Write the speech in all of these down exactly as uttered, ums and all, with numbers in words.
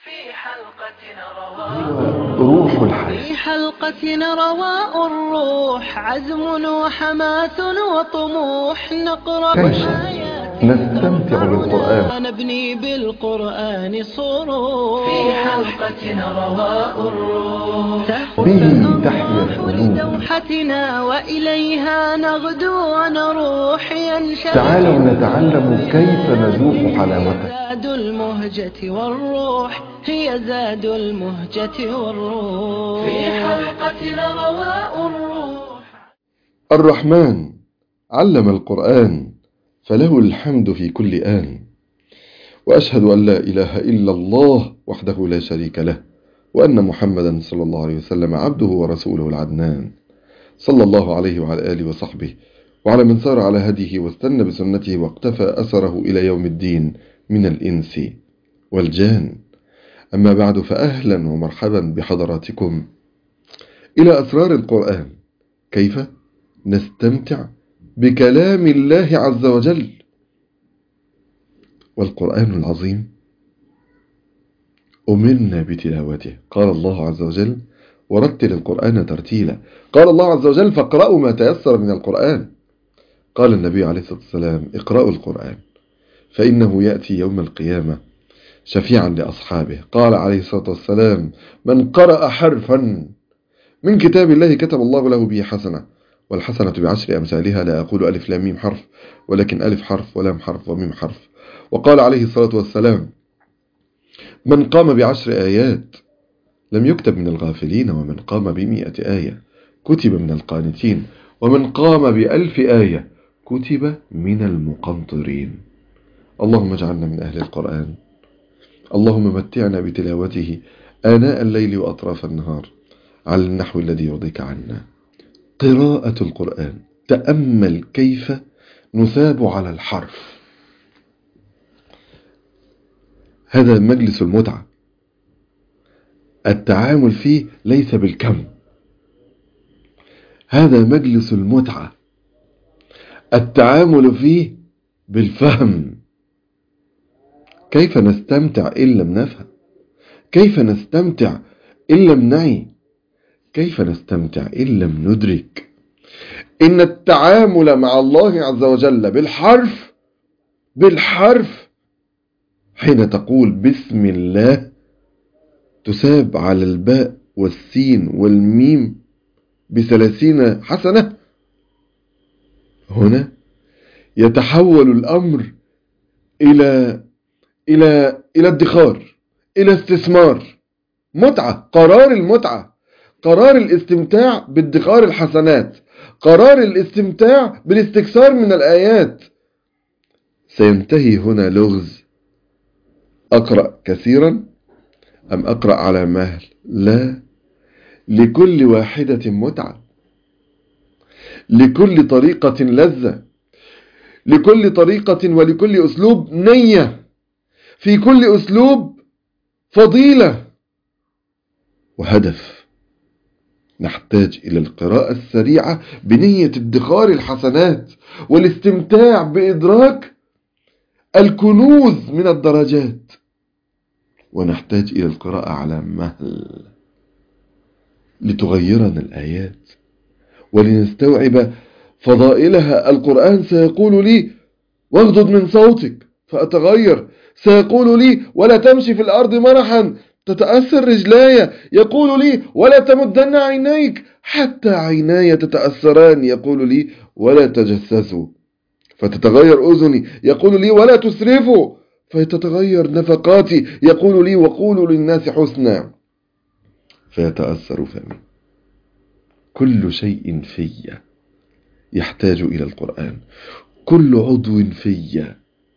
في حلقتنا رواء روح الحياة. في حلقتنا رواء الروح، عزم وحماس وطموح، نقرأ كيف آيات نستمتع بالقرآن؟ نبني بالقرآن صروح. في حلقتنا رواء الروح، به تحيا القلوب. لدوحتنا وإليها نغدو ونروح، ينشأ تعالوا نتعلم كيف نذوق حلاوته. زاد المهجة والروح، هي زاد المهجة والروح. في حلقتنا رواء الروح. الرحمن علم القرآن، فله الحمد في كل آن. وأشهد أن لا إله إلا الله وحده لا شريك له، وأن محمدا صلى الله عليه وسلم عبده ورسوله العدنان، صلى الله عليه وعلى آله وصحبه وعلى من سار على هديه واستنى بسنته واقتفى أثره إلى يوم الدين من الإنس والجان. أما بعد، فأهلا ومرحبا بحضراتكم إلى أسرار القرآن، كيف نستمتع بكلام الله عز وجل. والقرآن العظيم أمرنا بتلاوته، قال الله عز وجل: ورتل القرآن ترتيلا. قال الله عز وجل: فاقرأوا ما تيسر من القرآن. قال النبي عليه الصلاة والسلام: اقرأوا القرآن فإنه يأتي يوم القيامة شفيعا لأصحابه. قال عليه الصلاة والسلام: من قرأ حرفا من كتاب الله كتب الله له به حسنة، والحسنة بعشر أمثالها، لا أقول ألف لام ميم حرف، ولكن ألف حرف ولام حرف وميم حرف. وقال عليه الصلاة والسلام: من قام بعشر آيات لم يكتب من الغافلين، ومن قام بمئة آية كتب من القانتين، ومن قام بألف آية كتب من المقنطرين. اللهم اجعلنا من أهل القرآن. اللهم متعنا بتلاوته آناء الليل وأطراف النهار على النحو الذي يرضيك عنا. قراءة القرآن، تأمل كيف نثاب على الحرف. هذا مجلس المتعة، التعامل فيه ليس بالكم. هذا مجلس المتعة، التعامل فيه بالفهم. كيف نستمتع إن لم نفهم؟ كيف نستمتع إن لم نعي؟ كيف نستمتع إن لم ندرك؟ إن التعامل مع الله عز وجل بالحرف بالحرف حين تقول بسم الله تساب على الباء والسين والميم بثلاثين حسنة. هنا يتحول الأمر إلى إلى إلى ادخار، إلى استثمار، متعة. قرار المتعة، قرار الاستمتاع بادخار الحسنات، قرار الاستمتاع بالاستكثار من الآيات. سينتهي هنا لغز: أقرأ كثيرا أم أقرأ على مهل؟ لا، لكل واحدة متعة، لكل طريقة لذة، لكل طريقة ولكل أسلوب نية، في كل أسلوب فضيلة وهدف. نحتاج إلى القراءة السريعة بنية ادخار الحسنات والاستمتاع بإدراك الكنوز من الدرجات، ونحتاج إلى القراءة على مهل لتغيرنا الآيات ولنستوعب فضائلها. القرآن سيقول لي: واغضض من صوتك فأتغير. سيقول لي: ولا تمشي في الأرض مرحا تتأثر رجلاي. يقول لي: ولا تمدن عينيك حتى عيناي تتأثران. يقول لي: ولا تجسسوا فتتغير أذني. يقول لي: ولا تسرفوا فتتغير نفقاتي. يقول لي: وقولوا للناس حسنا فيتأثر فمي. كل شيء في يحتاج إلى القرآن، كل عضو في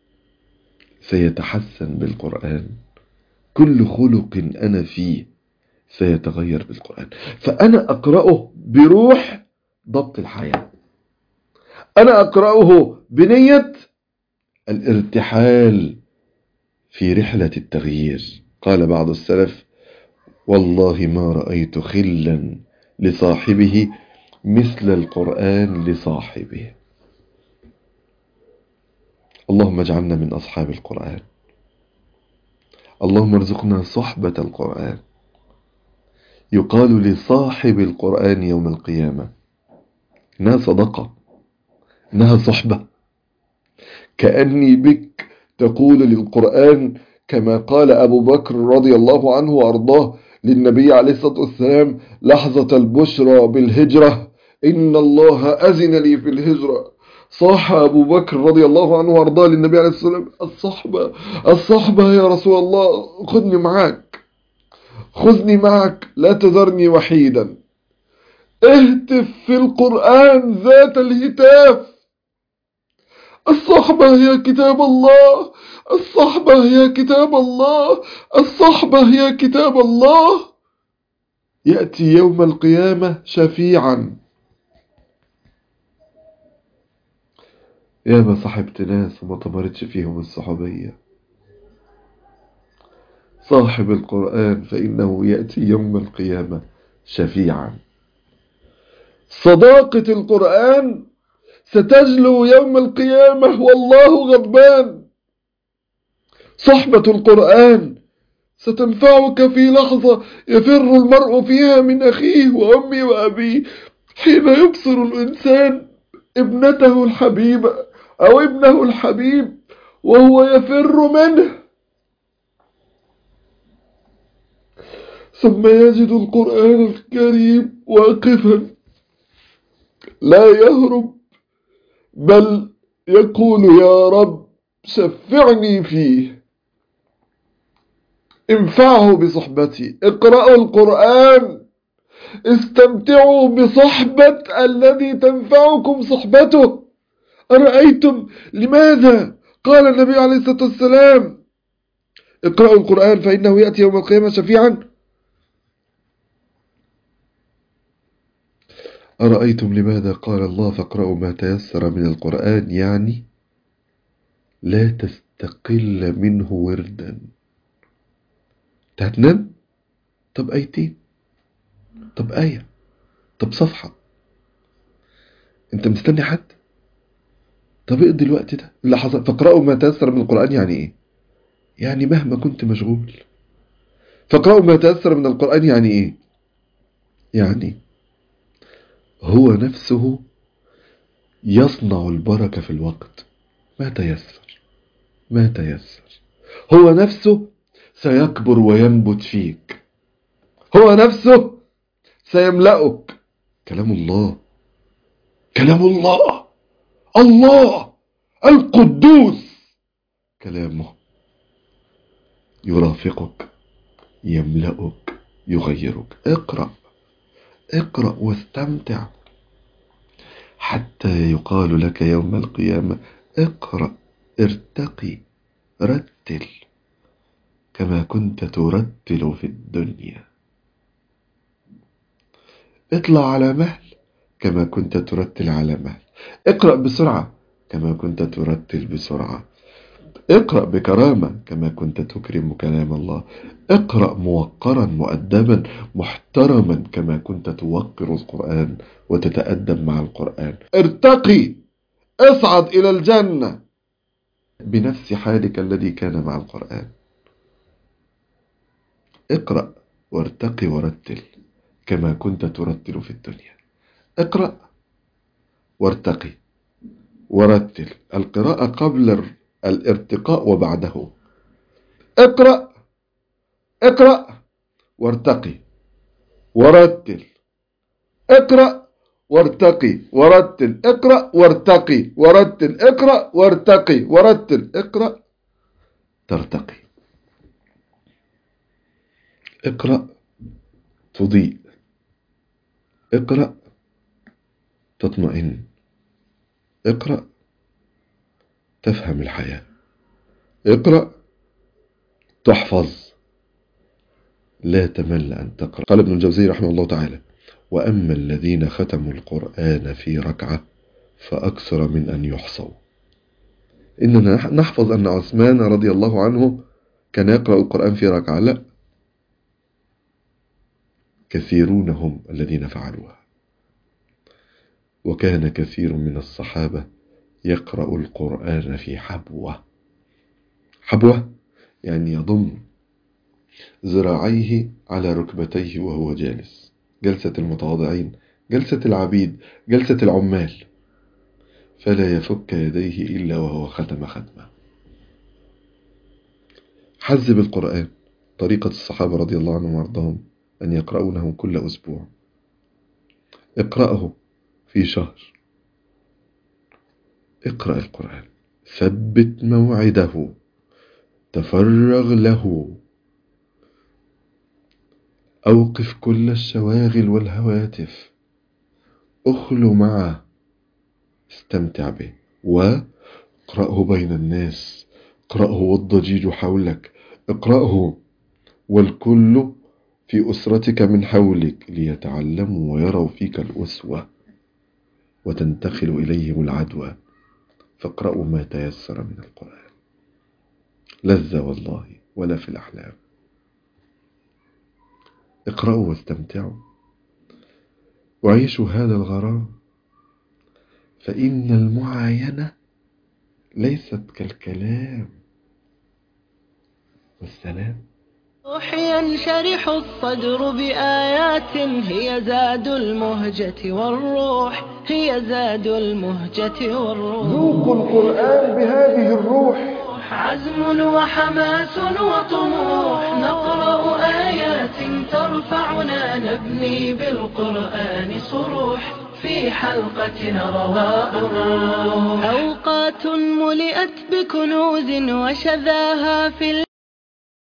سيتحسن بالقرآن، كل خلق أنا فيه سيتغير بالقرآن. فأنا أقرأه بروح ضبط الحياة، أنا أقرأه بنية الارتحال في رحلة التغيير. قال بعض السلف: والله ما رأيت خلا لصاحبه مثل القرآن لصاحبه. اللهم اجعلنا من أصحاب القرآن. اللهم ارزقنا صحبة القرآن. يقال لصاحب القرآن يوم القيامة إنها صدقة، إنها صحبة، كأني بك تقول للقرآن كما قال أبو بكر رضي الله عنه وأرضاه للنبي عليه الصلاة والسلام لحظة البشرى بالهجرة: إن الله أذن لي في الهجرة. صاح أبو بكر رضي الله عنه وأرضاه للنبي عليه الصلاة والسلام: الصحبة الصحبة يا رسول الله، خذني معك، خذني معك، لا تذرني وحيدا. اهتف في القرآن ذات الهتاف: الصحبة هي كتاب الله، الصحبة هي كتاب الله، الصحبة هي كتاب الله. يأتي يوم القيامة شفيعا. يا ما صاحبت ناس وما طمرتش فيهم الصحوبية. صاحب القرآن فإنه يأتي يوم القيامة شفيعا. صداقة القرآن ستجلو يوم القيامة والله غضبان. صحبة القرآن ستنفعك في لحظة يفر المرء فيها من أخيه وأمي وأبيه، حين يبصر الإنسان ابنته الحبيبة أو ابنه الحبيب وهو يفر منه، ثم يجد القرآن الكريم واقفا لا يهرب، بل يقول: يا رب شفعني فيه، انفعه بصحبتي، اقرأوا القرآن، استمتعوا بصحبة الذي تنفعكم صحبته. أرأيتم لماذا قال النبي عليه الصلاة والسلام: اقرأوا القرآن فإنه يأتي يوم القيامة شفيعا؟ أرأيتم لماذا قال الله: فاقرأوا ما تيسر من القرآن؟ يعني لا تستقل منه وردا. هتنام؟ طب آيتين، طب آية، طب صفحة. انت مستني حد؟ طب اقضي الوقت ده اللي حصل. فاقرأوا ما تيسر من القرآن يعني ايه؟ يعني مهما كنت مشغول. فاقرأوا ما تيسر من القرآن يعني ايه؟ يعني هو نفسه يصنع البركة في الوقت. ما تيسر ما تيسر هو نفسه سيكبر وينبت فيك، هو نفسه سيملأك. كلام الله، كلام الله، الله القدوس، كلامه يرافقك، يملأك، يغيرك. اقرأ اقرأ واستمتع، حتى يقال لك يوم القيامة: اقرأ، ارتقي، رتل كما كنت ترتل في الدنيا. اطلع على مهل كما كنت ترتل على مهل. اقرأ بسرعة كما كنت ترتل بسرعة. اقرأ بكرامة كما كنت تكرم كلام الله. اقرأ موقرا مؤدبا محترما كما كنت توقر القرآن وتتأدب مع القرآن. ارتقي، اصعد إلى الجنة بنفس حالك الذي كان مع القرآن. اقرأ وارتقي ورتل كما كنت ترتل في الدنيا. اقرأ وارتقي ورتل. القراءة قبل الارتقاء وبعده. اقرأ اقرأ وارتقي ورتل. اقرأ وارتقي ورتل. اقرأ وارتقي ورتل. اقرأ وارتقي ورتل. اقرأ ترتقي. اقرأ تضيء. اقرأ تطمئن. اقرأ تفهم الحياة. اقرأ تحفظ، لا تمل أن تقرأ. قال ابن الجوزي رحمه الله تعالى: وأما الذين ختموا القرآن في ركعة فأكثر من أن يحصوا. إننا نحفظ أن عثمان رضي الله عنه كان يقرأ القرآن في ركعة. لا، كثيرون هم الذين فعلوها. وكان كثير من الصحابة يقرأ القرآن في حبوة. حبوة يعني يضم ذراعيه على ركبتيه وهو جالس، جلسة المتواضعين، جلسة العبيد، جلسة العمال، فلا يفك يديه إلا وهو ختم ختمة. حزب القرآن، طريقة الصحابة رضي الله عنهم وارضاهم أن يقرؤونه كل أسبوع. اقرأه في شهر، اقرأ القرآن، ثبت موعده، تفرغ له، أوقف كل الشواغل والهواتف، أخلو معه، استمتع به، واقرأه بين الناس، اقرأه والضجيج حولك، اقرأه والكل في أسرتك من حولك ليتعلموا ويروا فيك الأسوة وتنتقل إليهم العدوى. فاقرأوا ما تيسر من القرآن، لذة والله ولا في الأحلام. اقرأوا واستمتعوا وعيشوا هذا الغرام، فإن المعاينة ليست كالكلام. والسلام. ينشرح الصدر بآيات هي زاد المهجة والروح، هي زاد المهجة والروح. ذوقوا القرآن بهذه الروح، عزم وحماس وطموح، نقرأ آيات ترفعنا، نبني بالقرآن صروح، في حلقتنا رواء الروح. أوقات ملئت بكنوز وشذاها في